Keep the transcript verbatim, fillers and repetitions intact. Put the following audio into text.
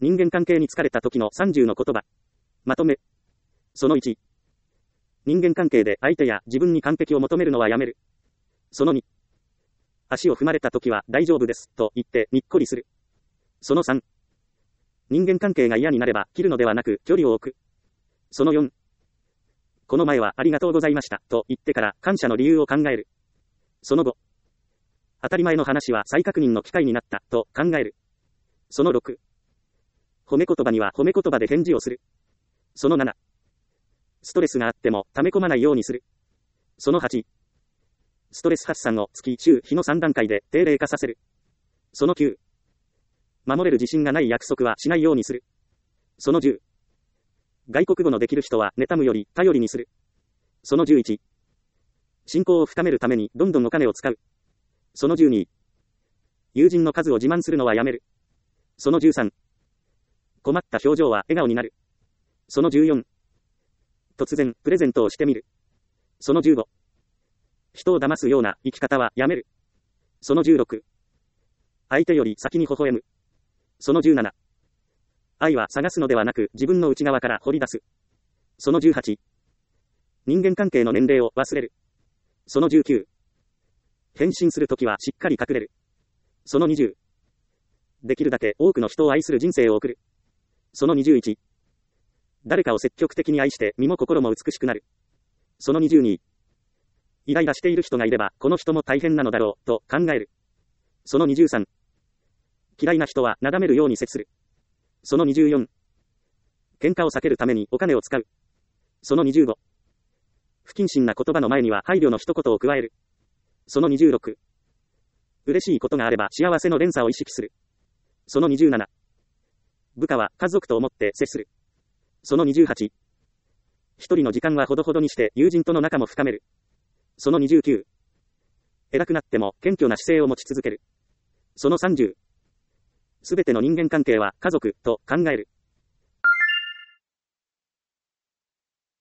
人間関係に疲れた時のさんじゅうの言葉。まとめ。そのいち。人間関係で相手や自分に完璧を求めるのはやめる。そのに。足を踏まれた時は大丈夫ですと言ってにっこりする。そのさん。人間関係が嫌になれば切るのではなく距離を置く。そのよん。この前はありがとうございましたと言ってから感謝の理由を考える。そのご。当たり前の話は再確認の機会になったと考える。そのろく。褒め言葉には褒め言葉で返事をする。そのなな。ストレスがあっても溜め込まないようにする。そのはち。ストレス発散を月週日のさん段階で定例化させる。そのきゅう。守れる自信がない約束はしないようにする。そのじゅう。外国語のできる人は妬むより頼りにする。そのじゅういち。信仰を深めるためにどんどんお金を使う。そのじゅうに。友人の数を自慢するのはやめる。そのじゅうさん。困った表情は笑顔になる。そのじゅうよん。突然プレゼントをしてみる。そのじゅうご。人を騙すような生き方はやめる。そのじゅうろく。相手より先に微笑む。そのじゅうなな。愛は探すのではなく自分の内側から掘り出す。そのじゅうはち。人間関係の年齢を忘れる。そのじゅうきゅう。返信するときはしっかり隠れる。そのにじゅう。できるだけ多くの人を愛する人生を送る。そのにじゅういち。誰かを積極的に愛して身も心も美しくなる。そのにじゅうに。イライラしている人がいればこの人も大変なのだろうと考える。そのにじゅうさん。嫌いな人はなだめるように接する。そのにじゅうよん。喧嘩を避けるためにお金を使う。そのにじゅうご。不謹慎な言葉の前には配慮の一言を加える。そのにじゅうろく。嬉しいことがあれば幸せの連鎖を意識する。そのにじゅうなな。部下は家族と思って接する。そのにじゅうはち。一人の時間はほどほどにして友人との仲も深める。そのにじゅうきゅう。偉くなっても謙虚な姿勢を持ち続ける。そのさんじゅう。すべての人間関係は家族と考える。